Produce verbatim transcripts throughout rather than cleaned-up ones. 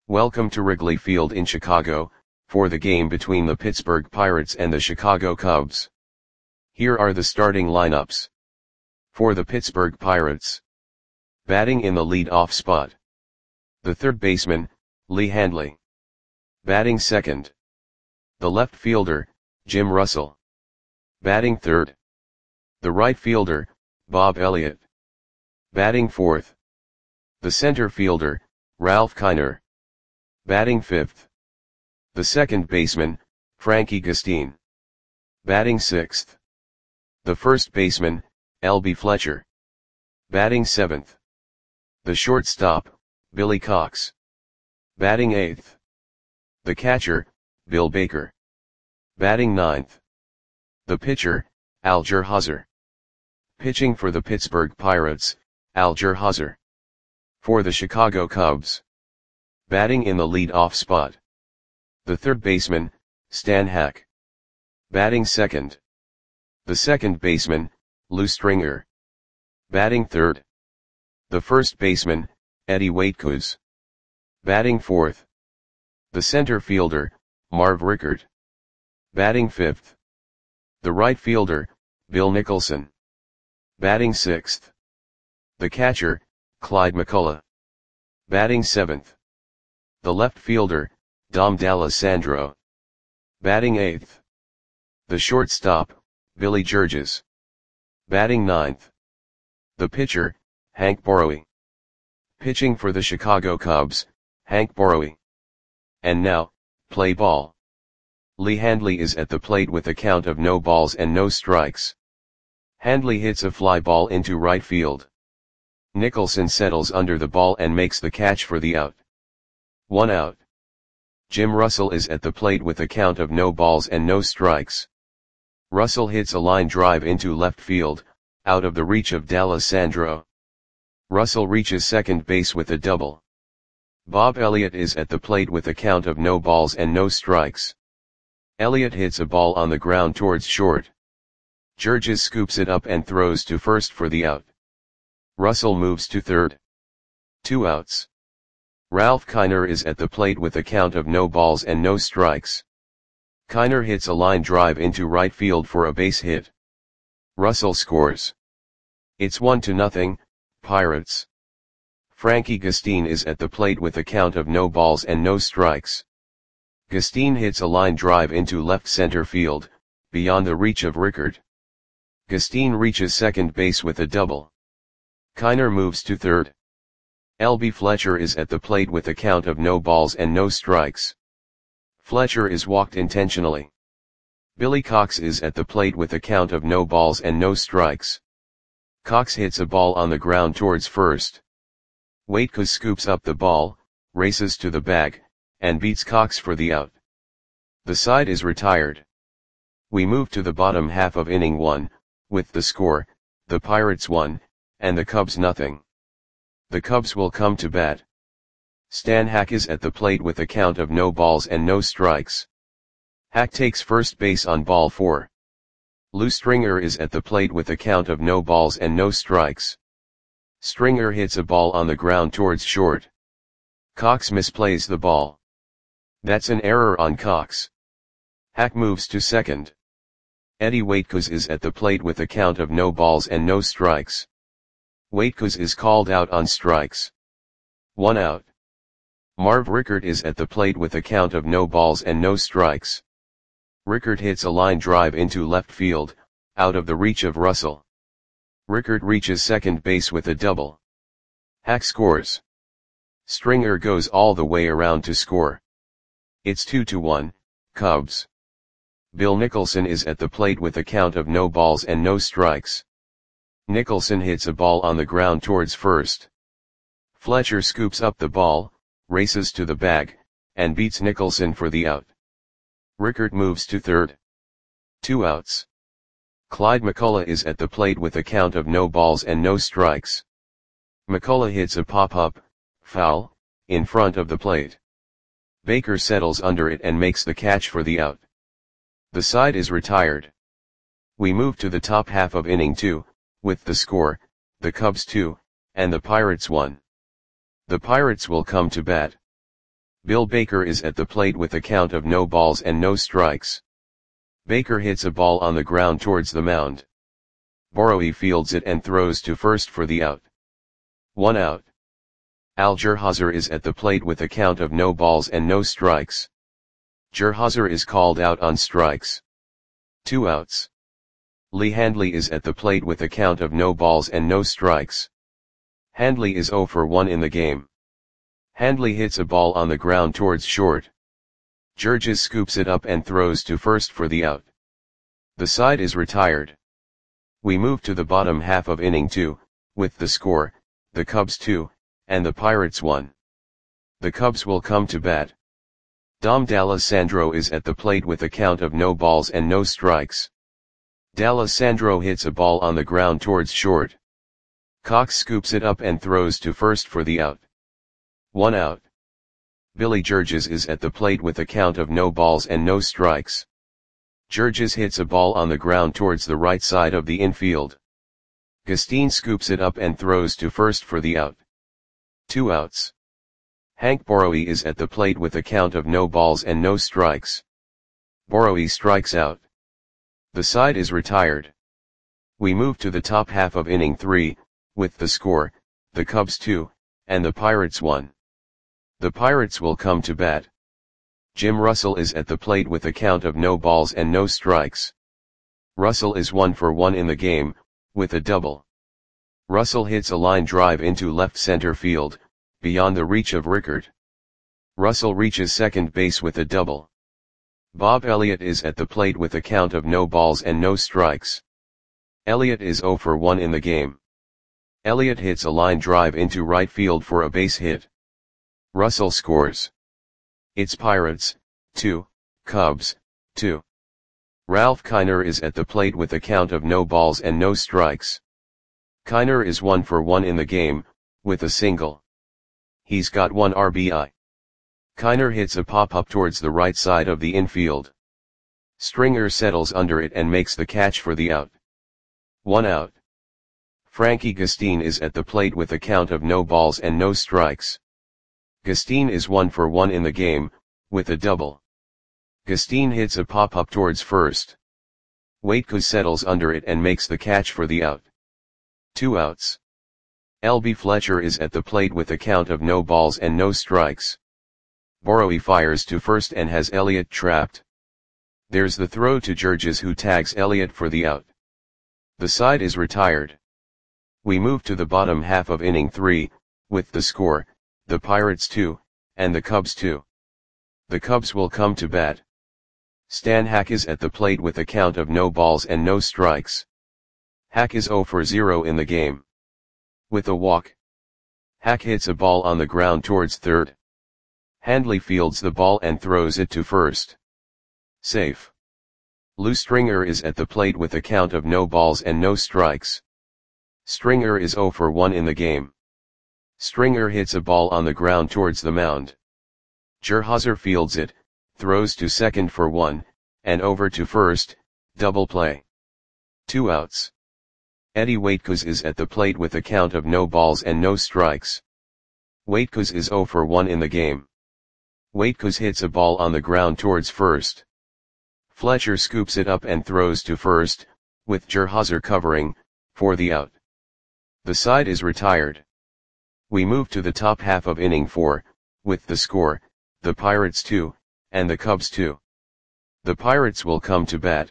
Welcome to Wrigley Field in Chicago, for the game between the Pittsburgh Pirates and the Chicago Cubs. Here are the starting lineups. For the Pittsburgh Pirates. Batting in the lead-off spot. The third baseman, Lee Handley. Batting second. The left fielder, Jim Russell. Batting third. The right fielder, Bob Elliott. Batting fourth. The center fielder, Ralph Kiner. Batting fifth. The second baseman, Frankie Gustin. Batting sixth. The first baseman, L B Fletcher. Batting seventh. The shortstop, Billy Cox. Batting eighth. The catcher, Bill Baker. Batting ninth. The pitcher, Alger Hauser. Pitching for the Pittsburgh Pirates, Alger Hauser. For the Chicago Cubs. Batting in the lead-off spot. The third baseman, Stan Hack. Batting second. The second baseman, Lou Stringer. Batting third. The first baseman, Eddie Waitkus. Batting fourth. The center fielder, Marv Rickert. Batting fifth. The right fielder, Bill Nicholson. Batting sixth. The catcher, Clyde McCullough. Batting seventh. The left fielder, Dom D'Alessandro. Batting eighth. The shortstop, Billy Georges. Batting ninth. The pitcher, Hank Borowy. Pitching for the Chicago Cubs, Hank Borowy. And now, play ball. Lee Handley is at the plate with a count of no balls and no strikes. Handley hits a fly ball into right field. Nicholson settles under the ball and makes the catch for the out. One out. Jim Russell is at the plate with a count of no balls and no strikes. Russell hits a line drive into left field, out of the reach of D'Alessandro. Russell reaches second base with a double. Bob Elliott is at the plate with a count of no balls and no strikes. Elliott hits a ball on the ground towards short. Georges scoops it up and throws to first for the out. Russell moves to third. Two outs. Ralph Kiner is at the plate with a count of no balls and no strikes. Kiner hits a line drive into right field for a base hit. Russell scores. It's one to nothing, Pirates. Frankie Gustin is at the plate with a count of no balls and no strikes. Gustin hits a line drive into left center field, beyond the reach of Rickert. Gustin reaches second base with a double. Kiner moves to third. L B Fletcher is at the plate with a count of no balls and no strikes. Fletcher is walked intentionally. Billy Cox is at the plate with a count of no balls and no strikes. Cox hits a ball on the ground towards first. Waitkus scoops up the ball, races to the bag, and beats Cox for the out. The side is retired. We move to the bottom half of inning one, with the score, the Pirates one, and the Cubs nothing. The Cubs will come to bat. Stan Hack is at the plate with a count of no balls and no strikes. Hack takes first base on ball four. Lou Stringer is at the plate with a count of no balls and no strikes. Stringer hits a ball on the ground towards short. Cox misplays the ball. That's an error on Cox. Hack moves to second. Eddie Waitkus is at the plate with a count of no balls and no strikes. Waitkus is called out on strikes. One out. Marv Rickert is at the plate with a count of no balls and no strikes. Rickert hits a line drive into left field, out of the reach of Russell. Rickert reaches second base with a double. Hack scores. Stringer goes all the way around to score. It's two to one, Cubs. Bill Nicholson is at the plate with a count of no balls and no strikes. Nicholson hits a ball on the ground towards first. Fletcher scoops up the ball, races to the bag, and beats Nicholson for the out. Rickert moves to third. Two outs. Clyde McCullough is at the plate with a count of no balls and no strikes. McCullough hits a pop-up, foul, in front of the plate. Baker settles under it and makes the catch for the out. The side is retired. We move to the top half of inning two, with the score, the Cubs two, and the Pirates one. The Pirates will come to bat. Bill Baker is at the plate with a count of no balls and no strikes. Baker hits a ball on the ground towards the mound. Borowy fields it and throws to first for the out. One out. Al Gerhauser is at the plate with a count of no balls and no strikes. Gerhauser is called out on strikes. Two outs. Lee Handley is at the plate with a count of no balls and no strikes. Handley is zero for one in the game. Handley hits a ball on the ground towards short. Georges scoops it up and throws to first for the out. The side is retired. We move to the bottom half of inning two, with the score, the Cubs two, and the Pirates one. The Cubs will come to bat. Dom D'Alessandro is at the plate with a count of no balls and no strikes. D'Alessandro hits a ball on the ground towards short. Cox scoops it up and throws to first for the out. One out. Billy Georges is at the plate with a count of no balls and no strikes. Georges hits a ball on the ground towards the right side of the infield. Gustine scoops it up and throws to first for the out. Two outs. Hank Borowy is at the plate with a count of no balls and no strikes. Borowy strikes out. The side is retired. We move to the top half of inning three, with the score, the Cubs two, and the Pirates one. The Pirates will come to bat. Jim Russell is at the plate with a count of no balls and no strikes. Russell is one for one in the game, with a double. Russell hits a line drive into left center field, beyond the reach of Rickard. Russell reaches second base with a double. Bob Elliott is at the plate with a count of no balls and no strikes. Elliott is zero for one in the game. Elliott hits a line drive into right field for a base hit. Russell scores. It's Pirates, two, Cubs, two. Ralph Kiner is at the plate with a count of no balls and no strikes. Kiner is one for one in the game, with a single. He's got one R B I. Kiner hits a pop-up towards the right side of the infield. Stringer settles under it and makes the catch for the out. One out. Frankie Gustine is at the plate with a count of no balls and no strikes. Gustine is one for one in the game, with a double. Gustine hits a pop-up towards first. Waitkus settles under it and makes the catch for the out. Two outs. L B Fletcher is at the plate with a count of no balls and no strikes. Borowy fires to first and has Elliott trapped. There's the throw to Georges, who tags Elliott for the out. The side is retired. We move to the bottom half of inning three, with the score, the Pirates two, and the Cubs two. The Cubs will come to bat. Stan Hack is at the plate with a count of no balls and no strikes. Hack is zero for zero in the game. With a walk. Hack hits a ball on the ground towards third. Handley fields the ball and throws it to first. Safe. Lou Stringer is at the plate with a count of no balls and no strikes. Stringer is zero for one in the game. Stringer hits a ball on the ground towards the mound. Gerhauser fields it, throws to second for one, and over to first, double play. Two outs. Eddie Waitkus is at the plate with a count of no balls and no strikes. Waitkus is zero for one in the game. Waitkus hits a ball on the ground towards first. Fletcher scoops it up and throws to first, with Gerhauser covering, for the out. The side is retired. We move to the top half of inning four, with the score, the Pirates two, and the Cubs two. The Pirates will come to bat.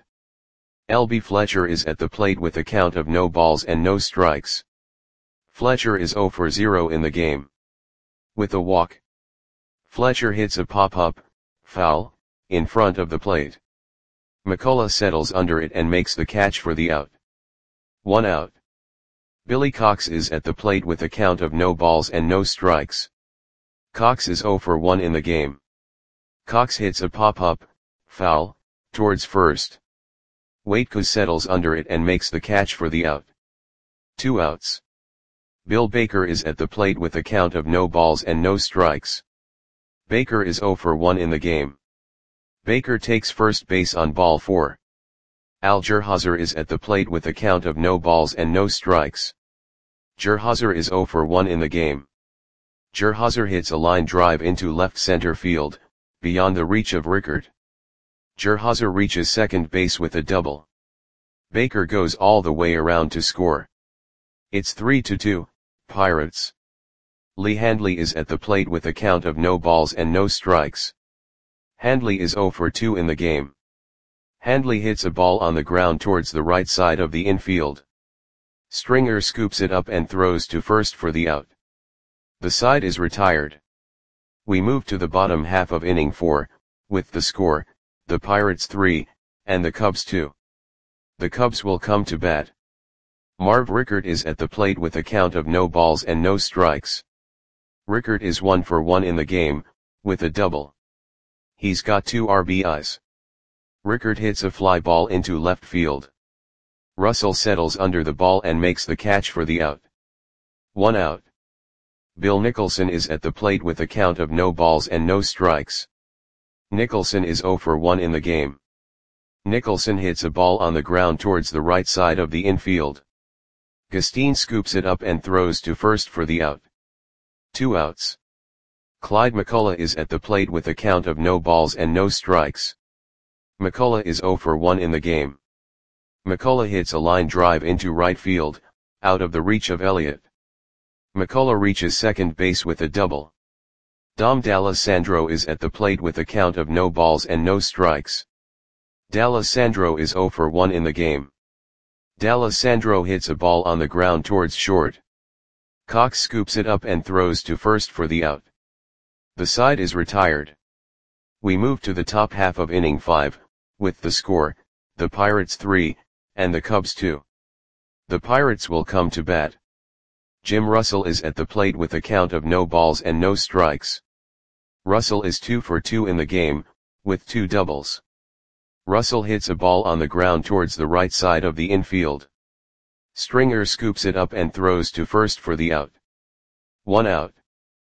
L B Fletcher is at the plate with a count of no balls and no strikes. Fletcher is zero for zero in the game. With a walk. Fletcher hits a pop-up, foul, in front of the plate. McCullough settles under it and makes the catch for the out. One out. Billy Cox is at the plate with a count of no balls and no strikes. Cox is zero for one in the game. Cox hits a pop-up, foul, towards first. Waitkus settles under it and makes the catch for the out. Two outs. Bill Baker is at the plate with a count of no balls and no strikes. Baker is zero for one in the game. Baker takes first base on ball four. Al Gerhauser is at the plate with a count of no balls and no strikes. Gerhauser is zero for one in the game. Gerhauser hits a line drive into left center field, beyond the reach of Rickard. Gerhauser reaches second base with a double. Baker goes all the way around to score. It's three to two, Pirates. Lee Handley is at the plate with a count of no balls and no strikes. Handley is zero for two in the game. Handley hits a ball on the ground towards the right side of the infield. Stringer scoops it up and throws to first for the out. The side is retired. We move to the bottom half of inning four, with the score, the Pirates three, and the Cubs two. The Cubs will come to bat. Marv Rickard is at the plate with a count of no balls and no strikes. Rickard is one for one in the game, with a double. He's got two R B Is. Rickard hits a fly ball into left field. Russell settles under the ball and makes the catch for the out. One out. Bill Nicholson is at the plate with a count of no balls and no strikes. Nicholson is zero for one in the game. Nicholson hits a ball on the ground towards the right side of the infield. Gustine scoops it up and throws to first for the out. Two outs. Clyde McCullough is at the plate with a count of no balls and no strikes. McCullough is zero for one in the game. McCullough hits a line drive into right field, out of the reach of Elliott. McCullough reaches second base with a double. Dom D'Alessandro is at the plate with a count of no balls and no strikes. D'Alessandro is zero for one in the game. D'Alessandro hits a ball on the ground towards short. Cox scoops it up and throws to first for the out. The side is retired. We move to the top half of inning five, with the score, the Pirates three, and the Cubs two. The Pirates will come to bat. Jim Russell is at the plate with a count of no balls and no strikes. Russell is two for two in the game, with two doubles. Russell hits a ball on the ground towards the right side of the infield. Stringer scoops it up and throws to first for the out. One out.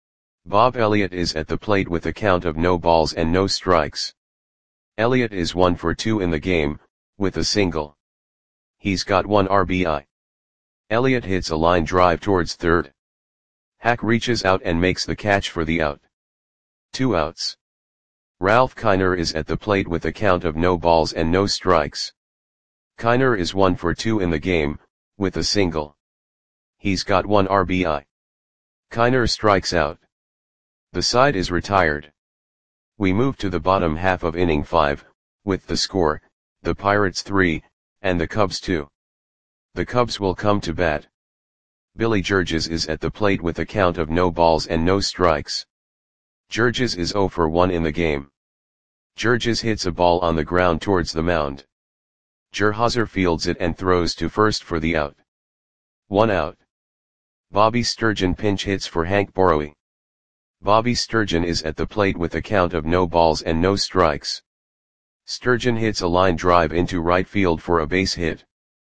Bob Elliott is at the plate with a count of no balls and no strikes. Elliott is one for two in the game, with a single. He's got one R B I. Elliott hits a line drive towards third. Hack reaches out and makes the catch for the out. Two outs. Ralph Kiner is at the plate with a count of no balls and no strikes. Kiner is one for two in the game, with a single. He's got one R B I. Kiner strikes out. The side is retired. We move to the bottom half of inning five, with the score, the Pirates three, and the Cubs two. The Cubs will come to bat. Billy Georges is at the plate with a count of no balls and no strikes. Georges is zero for one in the game. Georges hits a ball on the ground towards the mound. Gerhauser fields it and throws to first for the out. One out. Bobby Sturgeon pinch hits for Hank Borowy. Bobby Sturgeon is at the plate with a count of no balls and no strikes. Sturgeon hits a line drive into right field for a base hit.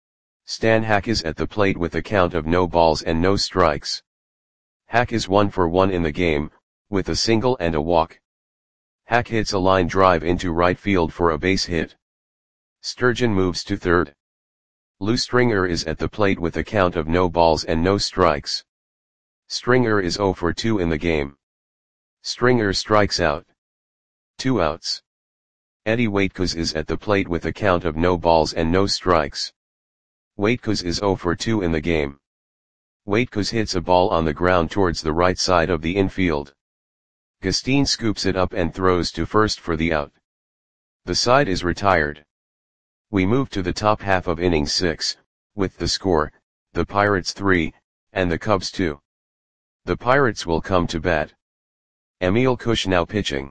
Stan Hack is at the plate with a count of no balls and no strikes. Hack is one for one in the game, with a single and a walk. Hack hits a line drive into right field for a base hit. Sturgeon moves to third. Lou Stringer is at the plate with a count of no balls and no strikes. Stringer is zero for two in the game. Stringer strikes out. Two outs. Eddie Waitkos is at the plate with a count of no balls and no strikes. Waitkos is zero for two in the game. Waitkos hits a ball on the ground towards the right side of the infield. Gustine scoops it up and throws to first for the out. The side is retired. We move to the top half of inning six, with the score, the Pirates three, and the Cubs two. The Pirates will come to bat. Emil Kush now pitching.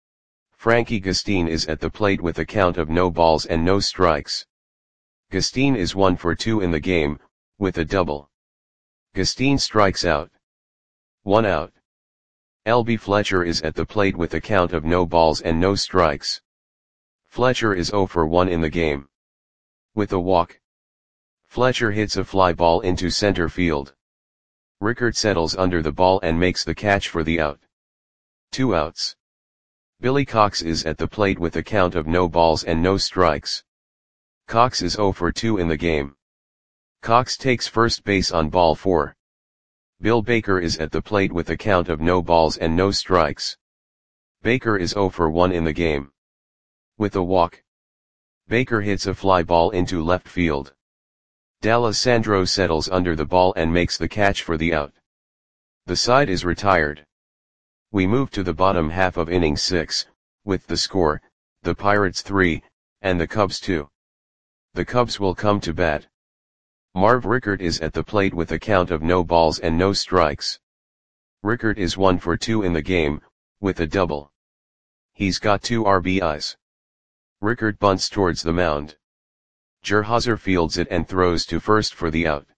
Frankie Gustine is at the plate with a count of no balls and no strikes. Gustine is one for two in the game, with a double. Gustine strikes out. One out. L B Fletcher is at the plate with a count of no balls and no strikes. Fletcher is zero for one in the game. With a walk. Fletcher hits a fly ball into center field. Rickard settles under the ball and makes the catch for the out. Two outs. Billy Cox is at the plate with a count of no balls and no strikes. Cox is zero for two in the game. Cox takes first base on ball four. Bill Baker is at the plate with a count of no balls and no strikes. Baker is zero for one in the game. With a walk, Baker hits a fly ball into left field. D'Alessandro settles under the ball and makes the catch for the out. The side is retired. We move to the bottom half of inning six, with the score, the Pirates three, and the Cubs two. The Cubs will come to bat. Marv Rickert is at the plate with a count of no balls and no strikes. Rickert is one for two in the game, with a double. He's got two R B Is. Rickert bunts towards the mound. Gerhauser fields it and throws to first for the out.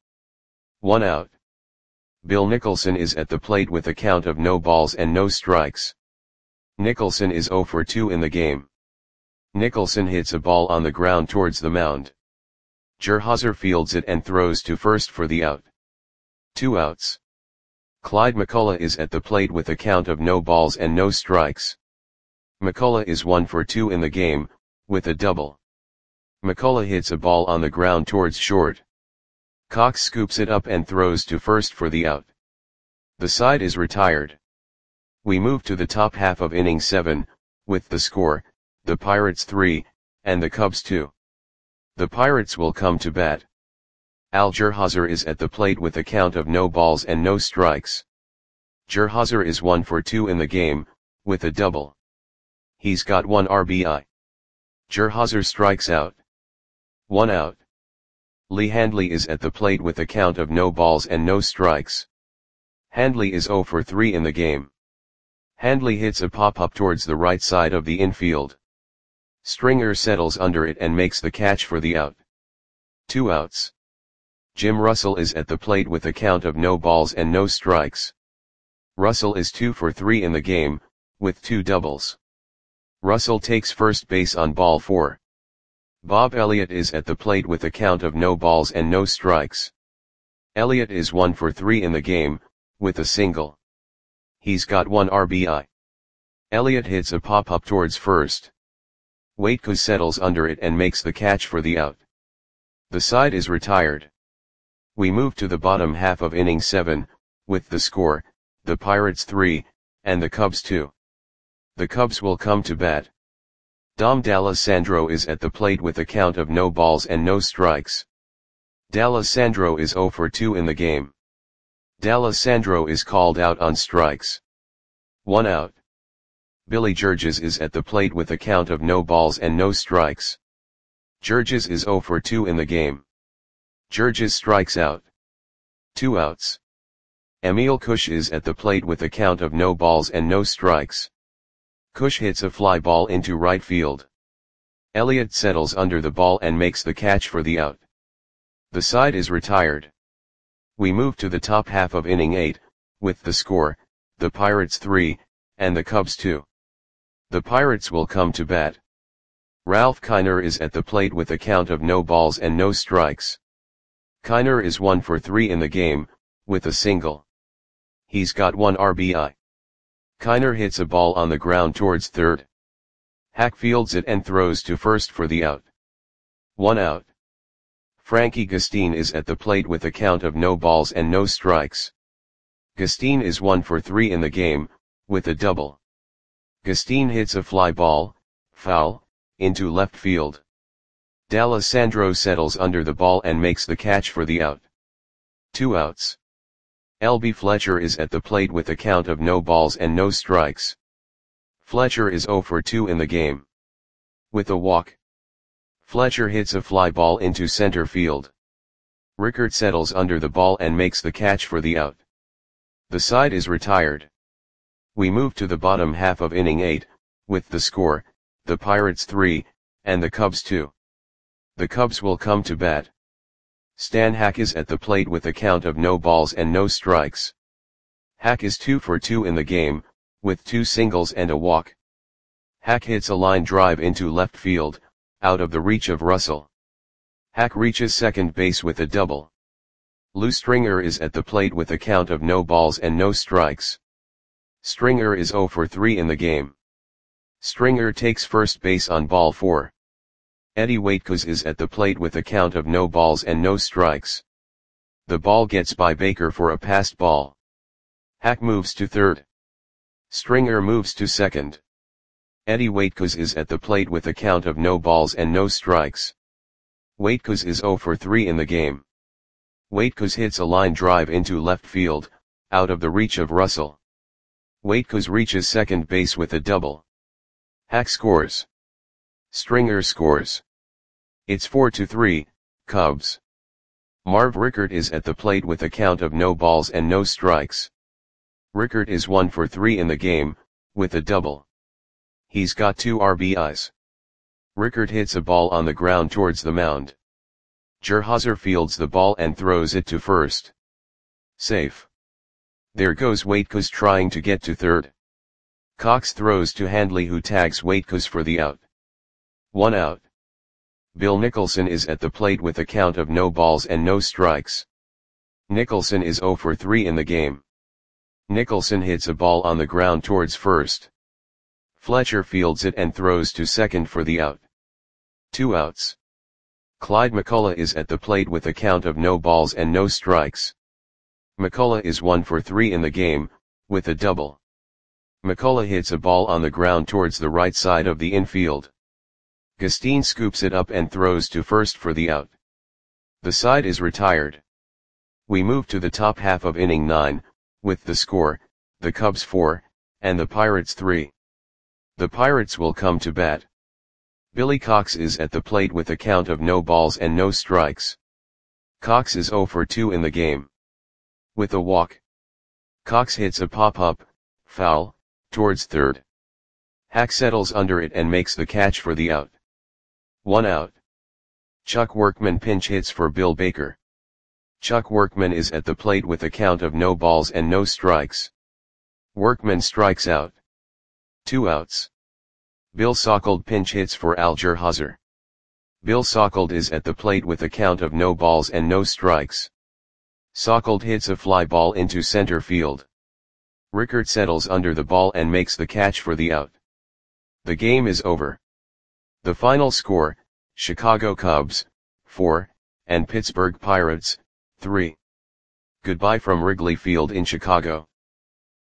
One out. Bill Nicholson is at the plate with a count of no balls and no strikes. Nicholson is zero for two in the game. Nicholson hits a ball on the ground towards the mound. Gerhauser fields it and throws to first for the out. Two outs. Clyde McCullough is at the plate with a count of no balls and no strikes. McCullough is one for two in the game, with a double. McCullough hits a ball on the ground towards short. Cox scoops it up and throws to first for the out. The side is retired. We move to the top half of inning seven, with the score, the Pirates three, and the Cubs two. The Pirates will come to bat. Al Gerhauser is at the plate with a count of no balls and no strikes. Gerhauser is one for two in the game, with a double. He's got one R B I. Gerhauser strikes out. One out. Lee Handley is at the plate with a count of no balls and no strikes. Handley is zero for three in the game. Handley hits a pop-up towards the right side of the infield. Stringer settles under it and makes the catch for the out. Two outs. Jim Russell is at the plate with a count of no balls and no strikes. Russell is two for three in the game, with two doubles. Russell takes first base on ball four. Bob Elliott is at the plate with a count of no balls and no strikes. Elliott is one for three in the game, with a single. He's got one R B I. Elliott hits a pop-up towards first. Waitkus settles under it and makes the catch for the out. The side is retired. We move to the bottom half of inning seven, with the score, the Pirates three, and the Cubs two. The Cubs will come to bat. Dom D'Alessandro is at the plate with a count of no balls and no strikes. D'Alessandro is zero for two in the game. D'Alessandro is called out on strikes. One out. Billy Georges is at the plate with a count of no balls and no strikes. Georges is zero for two in the game. Georges strikes out. Two outs. Emil Cush is at the plate with a count of no balls and no strikes. Cush hits a fly ball into right field. Elliott settles under the ball and makes the catch for the out. The side is retired. We move to the top half of inning eight, with the score, the Pirates three, and the Cubs two. The Pirates will come to bat. Ralph Kiner is at the plate with a count of no balls and no strikes. Kiner is one for three in the game, with a single. He's got one R B I. Kiner hits a ball on the ground towards third. Hack fields it and throws to first for the out. One out. Frankie Gustine is at the plate with a count of no balls and no strikes. Gustine is one for three in the game, with a double. Gustine hits a fly ball, foul, into left field. D'Alessandro settles under the ball and makes the catch for the out. Two outs. L B Fletcher is at the plate with a count of no balls and no strikes. Fletcher is zero for two in the game. With a walk, Fletcher hits a fly ball into center field. Rickert settles under the ball and makes the catch for the out. The side is retired. We move to the bottom half of inning eight, with the score, the Pirates three, and the Cubs two. The Cubs will come to bat. Stan Hack is at the plate with a count of no balls and no strikes. Hack is two for two in the game, with two singles and a walk. Hack hits a line drive into left field, out of the reach of Russell. Hack reaches second base with a double. Lou Stringer is at the plate with a count of no balls and no strikes. Stringer is zero for three in the game. Stringer takes first base on ball four. Eddie Waitkus is at the plate with a count of no balls and no strikes. The ball gets by Baker for a passed ball. Hack moves to third. Stringer moves to second. Eddie Waitkos is at the plate with a count of no balls and no strikes. Waitkos is zero for three in the game. Waitkos hits a line drive into left field, out of the reach of Russell. Waitkos reaches second base with a double. Hack scores. Stringer scores. It's four to three, Cubs. Marv Rickert is at the plate with a count of no balls and no strikes. Rickert is one for three in the game, with a double. He's got two R B Is. Rickert hits a ball on the ground towards the mound. Gerhauser fields the ball and throws it to first. Safe. There goes Waitkos trying to get to third. Cox throws to Handley, who tags Waitkos for the out. One out. Bill Nicholson is at the plate with a count of no balls and no strikes. Nicholson is zero for three in the game. Nicholson hits a ball on the ground towards first. Fletcher fields it and throws to second for the out. Two outs. Clyde McCullough is at the plate with a count of no balls and no strikes. McCullough is one for three in the game, with a double. McCullough hits a ball on the ground towards the right side of the infield. Gustine scoops it up and throws to first for the out. The side is retired. We move to the top half of inning nine, with the score, the Cubs four, and the Pirates three. The Pirates will come to bat. Billy Cox is at the plate with a count of no balls and no strikes. Cox is zero for two in the game. With a walk. Cox hits a pop-up, foul, towards third. Hack settles under it and makes the catch for the out. One out. Chuck Workman pinch hits for Bill Baker. Chuck Workman is at the plate with a count of no balls and no strikes. Workman strikes out. Two outs. Bill Sockold pinch hits for Al Gerhauser. Bill Sockold is at the plate with a count of no balls and no strikes. Sockold hits a fly ball into center field. Rickert settles under the ball and makes the catch for the out. The game is over. The final score, Chicago Cubs, four, and Pittsburgh Pirates, three. Goodbye from Wrigley Field in Chicago.